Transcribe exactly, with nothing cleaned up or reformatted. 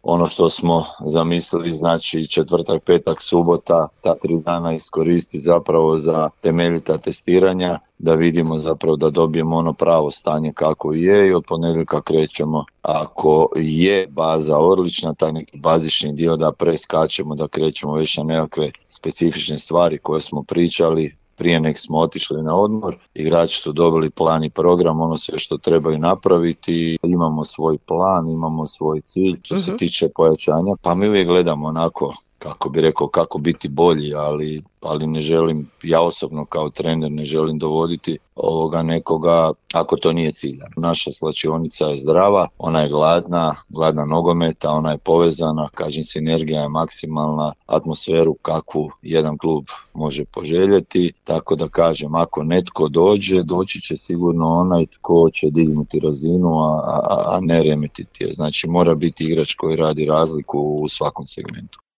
ono što smo zamislili, znači četvrtak, petak, subota, ta tri dana iskoristi zapravo za temeljita testiranja, da vidimo zapravo da dobijemo ono pravo stanje kako je i od ponedjeljka krećemo. Ako je baza odlična, taj neki bazični dio da preskačemo, da krećemo već na nekakve specifične stvari koje smo pričali prije nek smo otišli na odmor, igrači su dobili plan i program, ono sve što trebaju napraviti, imamo svoj plan, imamo svoj cilj što se tiče pojačanja, pa mi uvijek gledamo onako, kako bi rekao, kako biti bolji, ali, ali ne želim, ja osobno kao trener ne želim dovoditi ovoga nekoga ako to nije cilj. Naša slačionica je zdrava, ona je gladna, gladna nogometa, ona je povezana, kažem, sinergija je maksimalna, atmosferu kakvu jedan klub može poželjeti, tako da kažem, ako netko dođe, doći će sigurno onaj tko će dignuti razinu, a, a, a ne remetiti je. Znači mora biti igrač koji radi razliku u svakom segmentu.